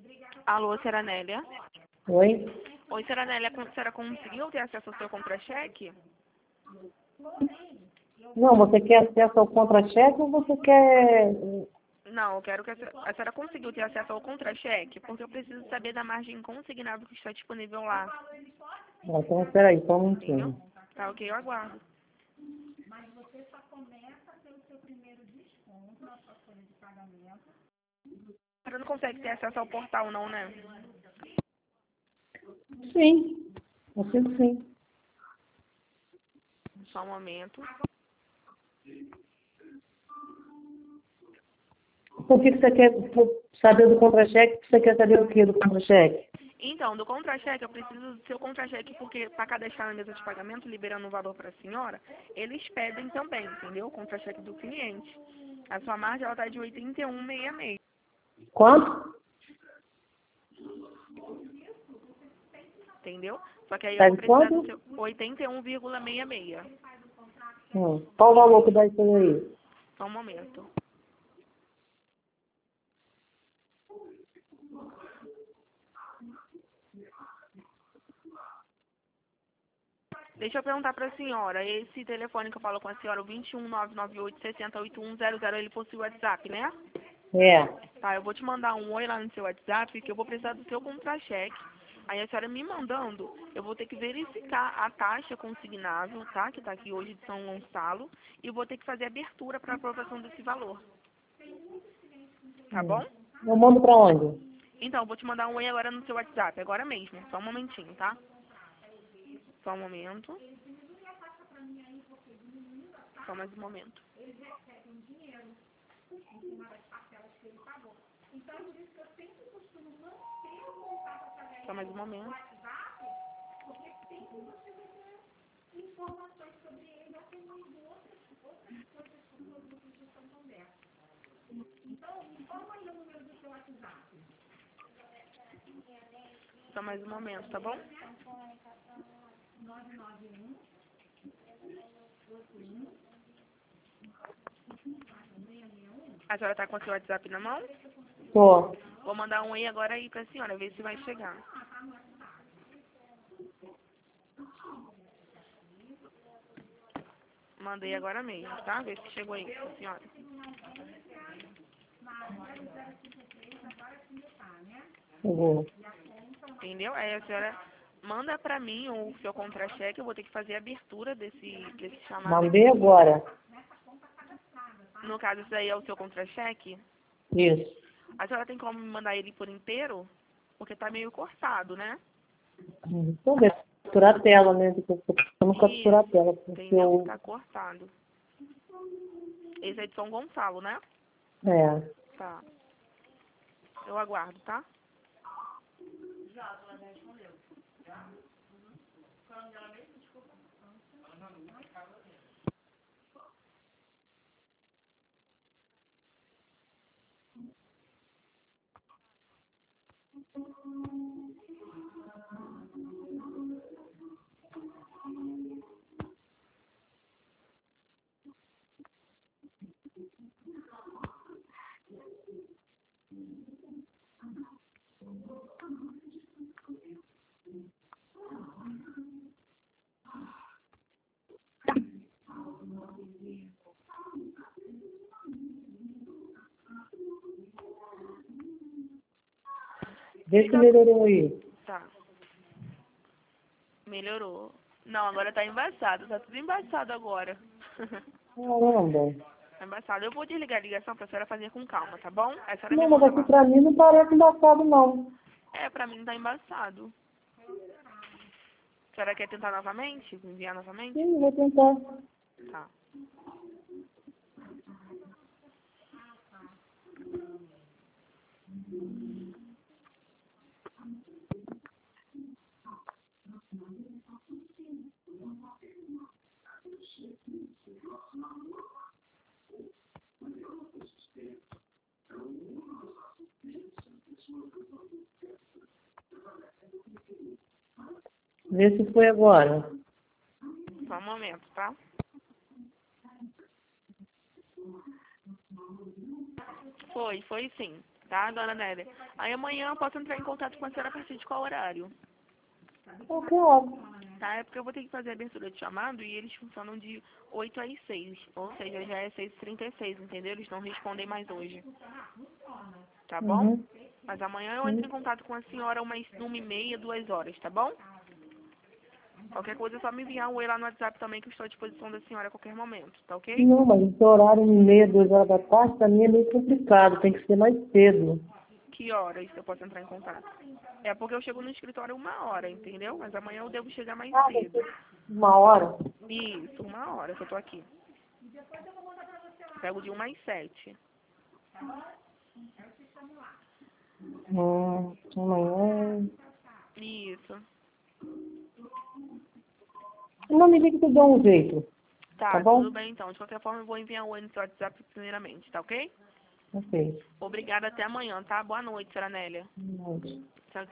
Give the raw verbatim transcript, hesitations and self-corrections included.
Alô, senhora Nélia? Oi? Oi, senhora Nélia, a senhora conseguiu ter acesso ao seu contra-cheque? Não, você quer acesso ao contra-cheque ou você quer... Não, eu quero que a senhora, a senhora conseguiu ter acesso ao contra-cheque, porque eu preciso saber da margem consignável que está disponível lá, Ah, então, espera aí, só um entendeu? minutinho. Tá ok, eu aguardo. A senhora não consegue ter acesso ao portal não, né? Sim, assim sim. Só um momento. Por que que você quer saber do contra-cheque? Você quer saber o que do contra-cheque? Então, do contra-cheque, eu preciso do seu contra-cheque, porque para cadastrar na mesa de pagamento, liberando o valor para a senhora, eles pedem também, entendeu? O contra-cheque do cliente. A sua margem, ela tá de oitenta e um vírgula sessenta e seis, Quanto? entendeu? Só que aí eu Tá vou de precisar do quanto? seu oitenta e um vírgula sessenta e seis. Hum. Qual o valor que dá isso aí? Só um momento. Deixa eu perguntar para a senhora, esse telefone que eu falo com a senhora, o dois um nove nove oito, seis oito um zero zero, ele possui WhatsApp, né? É. Tá, eu vou te mandar um oi lá no seu WhatsApp, que eu vou precisar do seu contra-cheque. Aí a senhora me mandando, eu vou ter que verificar a taxa consignável, tá? Que tá aqui hoje de São Gonçalo. E eu vou ter que fazer abertura para aprovação desse valor. Tá Hum. bom? Eu mando pra onde? Então, eu vou te mandar um oi agora no seu WhatsApp, agora mesmo. Só um momentinho, tá? Só um momento. Só mais um momento. Só mais um momento. Só mais um momento, tá bom? A senhora tá com o seu WhatsApp na mão? Tô. Vou mandar um oi agora aí pra senhora, ver se vai chegar. Mandei agora mesmo, tá? Ver se chegou aí pra senhora. Chegou. Entendeu? Aí a senhora manda pra mim o seu contra-cheque, eu vou ter que fazer a abertura desse, desse chamado Mandei aqui. agora. No caso, isso aí é o seu contra-cheque. Isso. A senhora tem como me mandar ele por inteiro? Porque tá meio cortado, né? Hum. Então, deixa eu capturar a tela, né? Porque eu tô não capturar a Isso, tela. Porque entendeu? Que eu... tá cortado. Esse é de São Gonçalo, né? É. Tá. Eu aguardo, tá? Vê se melhorou aí. Tá. Melhorou. Não, agora tá embaçado. Tá tudo embaçado agora. Caramba. Tá embaçado. Eu vou desligar a ligação pra senhora fazer com calma, tá bom? Aí a senhora me Não, mas manda aqui lá. pra mim não parece embaçado, não. É, pra mim tá embaçado. A senhora quer tentar novamente? Enviar novamente? Sim, vou tentar. Tá. Vê se foi agora. Só um momento, tá? Foi, foi sim. Tá, dona Nélia? Aí amanhã eu posso entrar em contato com a senhora a partir de qual horário? Qualquer hora. Tá, é porque eu vou ter que fazer a abertura de chamado e eles funcionam de oito às seis. Ou seja, já é seis e trinta e seis, entendeu? Eles não respondem mais hoje. Tá bom? Uhum. Mas amanhã eu entro em Sim. contato com a senhora umas uma e meia, duas horas, tá bom? Qualquer coisa é só me enviar um oi lá no WhatsApp também que eu estou à disposição da senhora a qualquer momento, tá ok? Não, mas esse horário em meia, duas horas da tarde, pra mim é meio complicado. Tem que ser mais cedo. Que horas eu posso entrar em contato? É porque eu chego no escritório uma hora, entendeu? Mas amanhã eu devo chegar mais Ah, vai cedo. ser uma hora? Isso, uma hora que eu tô aqui. Pego de uma às sete. Hum, amanhã. Isso. Não me liga que eu dou um jeito. Tá Tá, tudo bom? bem então. De qualquer forma, eu vou enviar um oi no seu WhatsApp primeiramente, tá ok? Ok. Obrigada, até amanhã, tá? Boa noite, senhora Nélia. Boa noite. Tchau,